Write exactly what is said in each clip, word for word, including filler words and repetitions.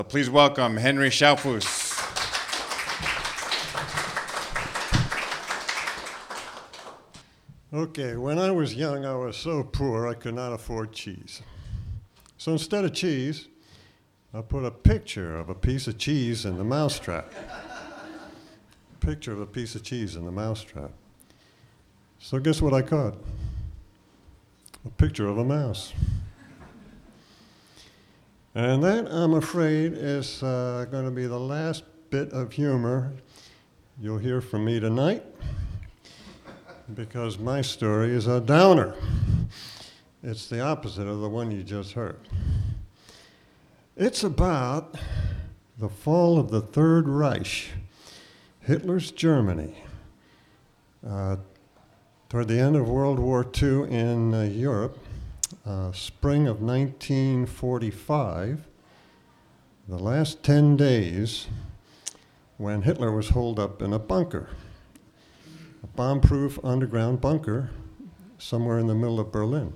Please welcome Henry Schaufus. Okay, when I was young, I was so poor I could not afford cheese. So instead of cheese, I put a picture of a piece of cheese in the mousetrap. Picture of a piece of cheese in the mousetrap. So guess what I caught? A picture of a mouse. And that, I'm afraid, is uh, going to be the last bit of humor you'll hear from me tonight, because my story is a downer. It's the opposite of the one you just heard. It's about the fall of the Third Reich, Hitler's Germany. Uh, toward the end of World War Two in uh, Europe, uh, spring of nineteen forty-five, the last ten days when Hitler was holed up in a bunker, a bomb-proof underground bunker somewhere in the middle of Berlin.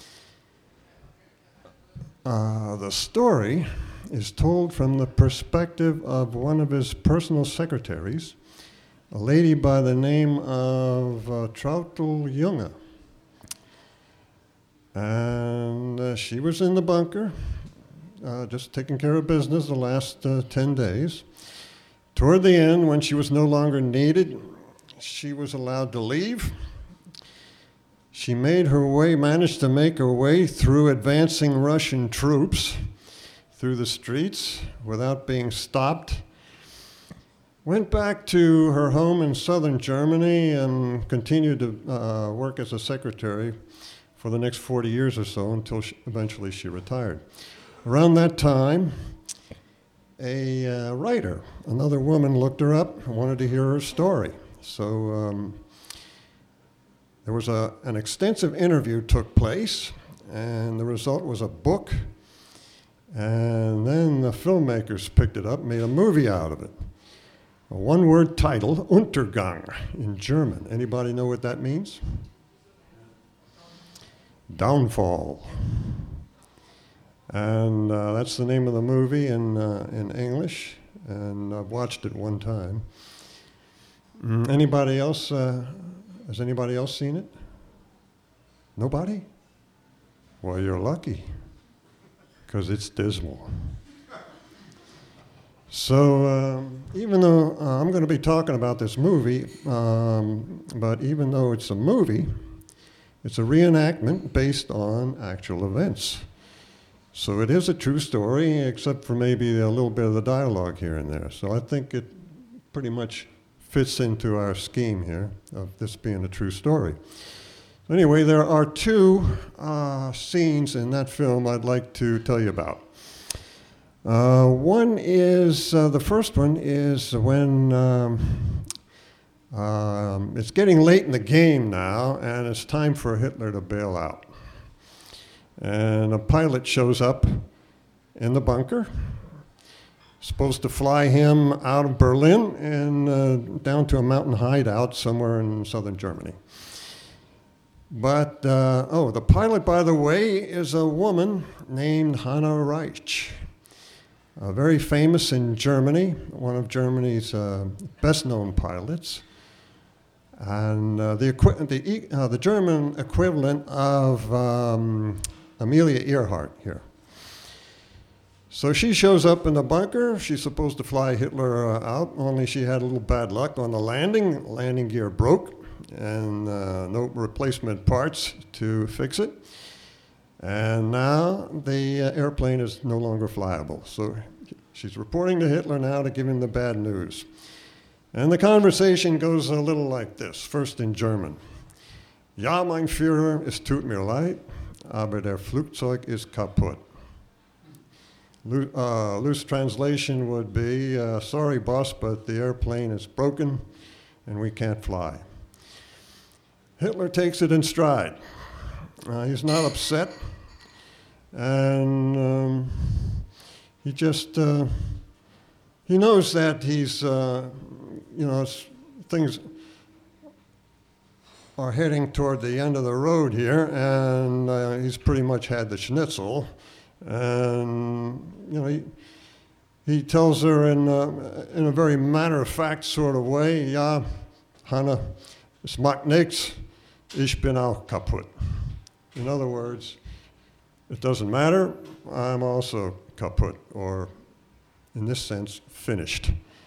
Uh, the story is told from the perspective of one of his personal secretaries, a lady by the name of uh, Traudl Junge. And uh, she was in the bunker, uh, just taking care of business the last uh, ten days. Toward the end, when she was no longer needed, she was allowed to leave. She made her way, managed to make her way through advancing Russian troops through the streets without being stopped. Went back to her home in southern Germany and continued to uh, work as a secretary for the next forty years or so until she, eventually she retired. Around that time, a uh, writer, another woman, looked her up and wanted to hear her story. So um, there was a, an extensive interview took place, and the result was a book. And then the filmmakers picked it up, made a movie out of it. A one-word title, Untergang, in German. Anybody know what that means? Downfall. And uh, that's the name of the movie in, uh, in English, and I've watched it one time. Mm, anybody else, uh, has anybody else seen it? Nobody? Well, you're lucky, because it's dismal. So um, even though uh, I'm going to be talking about this movie, um, but even though it's a movie, it's a reenactment based on actual events. So it is a true story, except for maybe a little bit of the dialogue here and there. So I think it pretty much fits into our scheme here of this being a true story. Anyway, there are two uh, scenes in that film I'd like to tell you about. Uh, one is, uh, the first one is when um, um, it's getting late in the game now, and it's time for Hitler to bail out. And a pilot shows up in the bunker, supposed to fly him out of Berlin and uh, down to a mountain hideout somewhere in southern Germany. But, uh, oh, the pilot, by the way, is a woman named Hanna Reitsch, uh, very famous in Germany, one of Germany's uh, best-known pilots, and uh, the, equi- the, uh, the German equivalent of um, Amelia Earhart here. So she shows up in the bunker. She's supposed to fly Hitler uh, out, only she had a little bad luck on the landing. Landing gear broke, and uh, no replacement parts to fix it. And now the uh, airplane is no longer flyable. So she's reporting to Hitler now to give him the bad news. And the conversation goes a little like this, first in German. Ja, mein Führer, es tut mir leid, aber der Flugzeug ist kaputt. Lo- uh, loose translation would be, uh, sorry boss, but the airplane is broken and we can't fly. Hitler takes it in stride. Uh, he's not upset, and um, he just, uh, he knows that he's, uh, you know, things are heading toward the end of the road here, and uh, he's pretty much had the schnitzel. And, you know, he, he tells her in, uh, in a very matter-of-fact sort of way, ja, Hannah, es macht nichts, ich bin auch kaputt. In other words, it doesn't matter, I'm also kaputt, or in this sense, finished.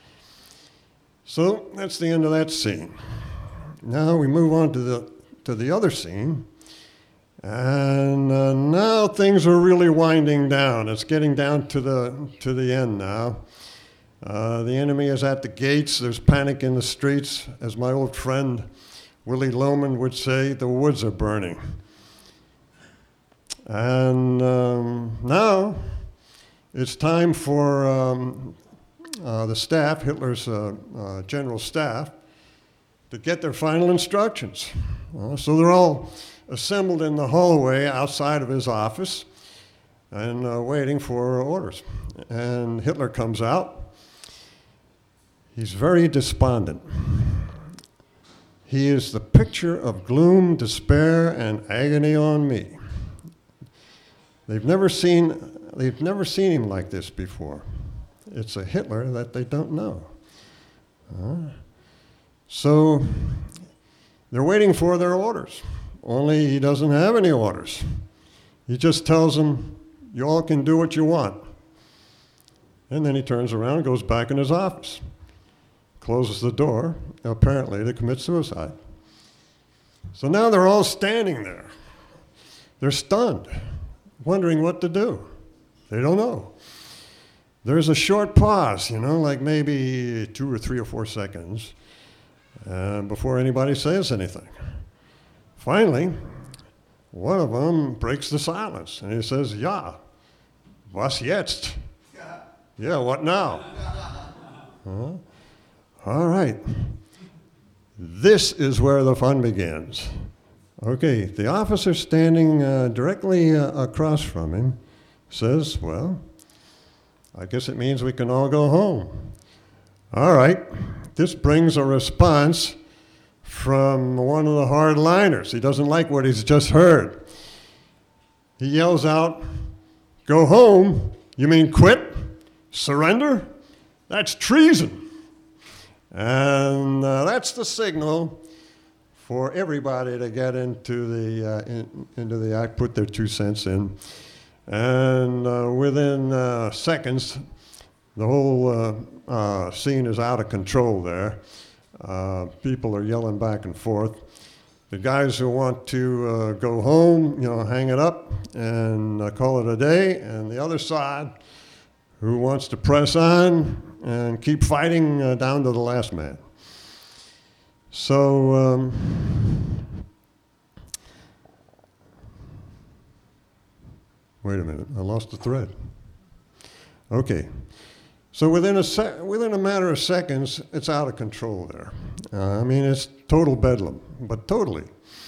So that's the end of that scene. Now we move on to the, to the other scene. And uh, now things are really winding down. It's getting down to the, to the end now. Uh, the enemy is at the gates. There's panic in the streets. As my old friend Willie Loman would say, the woods are burning. And um, now it's time for um, uh, the staff, Hitler's uh, uh, general staff, to get their final instructions. Uh, so they're all assembled in the hallway outside of his office and uh, waiting for orders. And Hitler comes out. He's very despondent. He is the picture of gloom, despair, and agony on me. They've never seen, they've never seen him like this before. It's a Hitler that they don't know. Uh, so they're waiting for their orders. Only he doesn't have any orders. He just tells them, you all can do what you want. And then he turns around and goes back in his office, closes the door, apparently to commit suicide. So now they're all standing there. They're stunned, wondering what to do. They don't know. There's a short pause, you know, like maybe two or three or four seconds uh, before anybody says anything. Finally, one of them breaks the silence, and he says, ja, was jetzt? Yeah, what now? Huh? All right. This is where the fun begins. Okay, the officer standing uh, directly uh, across from him says, well, I guess it means we can all go home. All right, this brings a response from one of the hardliners. He doesn't like what he's just heard. He yells out, go home? You mean quit? Surrender? That's treason. And uh, that's the signal for everybody to get into the, uh, in, into the act, put their two cents in. And uh, within uh, seconds, the whole uh, uh, scene is out of control there. Uh, people are yelling back and forth. The guys who want to uh, go home, you know, hang it up and uh, call it a day. And the other side, who wants to press on and keep fighting uh, down to the last man. So, um, wait a minute, I lost the thread. Okay, so within a sec- within a matter of seconds, it's out of control there. Uh, I mean, it's total bedlam, but totally.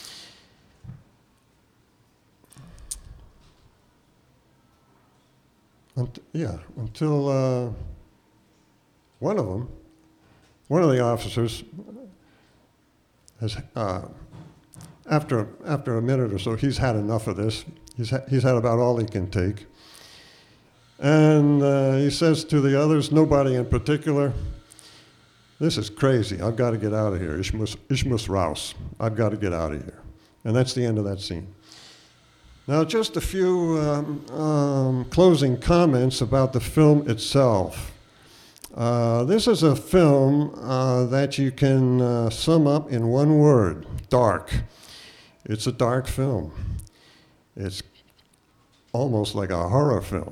Unt- yeah, until uh, one of them, one of the officers, has, uh, after after a minute or so, he's had enough of this. He's ha- he's had about all he can take, and uh, he says to the others, nobody in particular, "This is crazy. I've got to get out of here. Ich muss, ich muss raus. I've got to get out of here." And that's the end of that scene. Now, just a few um, um, closing comments about the film itself. Uh, this is a film uh, that you can uh, sum up in one word, dark. It's a dark film. It's almost like a horror film.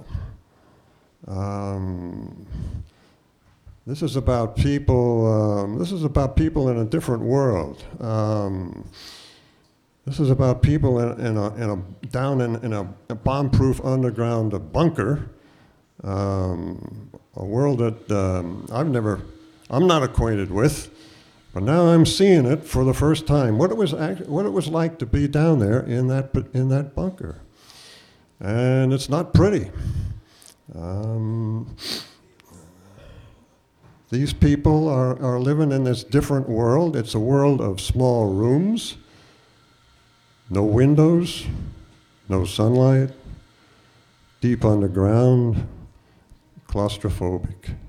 Um, this is about people, um, this is about people in a different world. Um, This is about people in, in, a, in a, down in, in a, a bomb-proof underground bunker, um, a world that um, I've never, I'm not acquainted with, but now I'm seeing it for the first time. What it was, act, what it was like to be down there in that in that bunker, and it's not pretty. Um, these people are are living in this different world. It's a world of small rooms. No windows, no sunlight, deep underground, claustrophobic.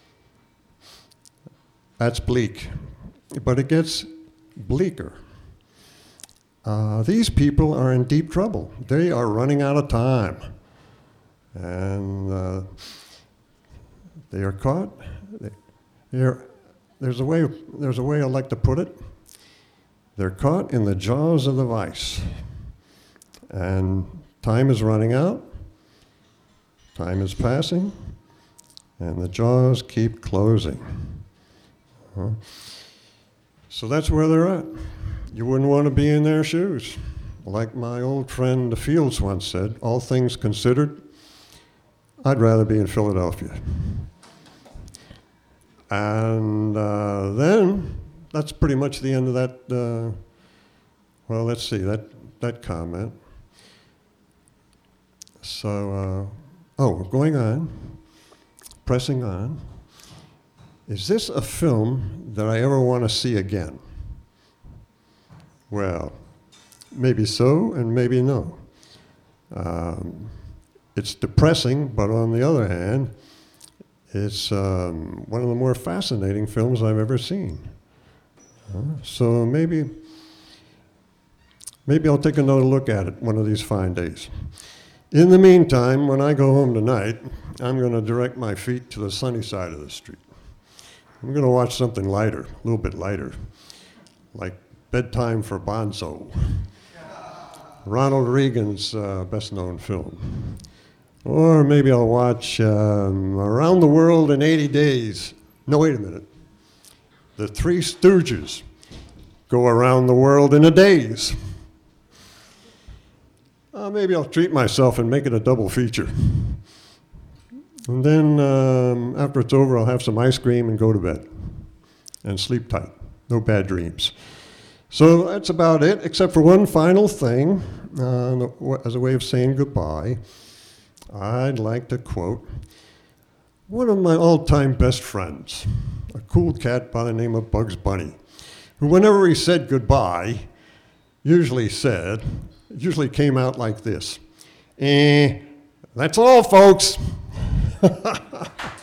That's bleak, but it gets bleaker. Uh, these people are in deep trouble. They are running out of time. And uh, they are caught. They, they're, there's, a way, there's a way I like to put it. They're caught in the jaws of the vice. And time is running out. Time is passing. And the jaws keep closing. Uh-huh. So that's where they're at. You wouldn't want to be in their shoes. Like my old friend Fields once said, all things considered, I'd rather be in Philadelphia. And uh, then, that's pretty much the end of that, uh, well, let's see, that, that comment. So, uh, oh, going on, pressing on. Is this a film that I ever want to see again? Well, maybe so and maybe no. Um, it's depressing, but on the other hand, it's um, one of the more fascinating films I've ever seen. Uh, so maybe, maybe I'll take another look at it one of these fine days. In the meantime, when I go home tonight, I'm going to direct my feet to the sunny side of the street. I'm going to watch something lighter, a little bit lighter, like Bedtime for Bonzo, Ronald Reagan's uh, best-known film. Or maybe I'll watch um, Around the World in eighty days. No, wait a minute. The Three Stooges go around the world in a daze. Uh, maybe I'll treat myself and make it a double feature. And then um, after it's over, I'll have some ice cream and go to bed and sleep tight. No bad dreams. So that's about it, except for one final thing. Uh, as a way of saying goodbye, I'd like to quote one of my all-time best friends, a cool cat by the name of Bugs Bunny, who whenever he said goodbye, usually said, usually came out like this. Eh, that's all, folks.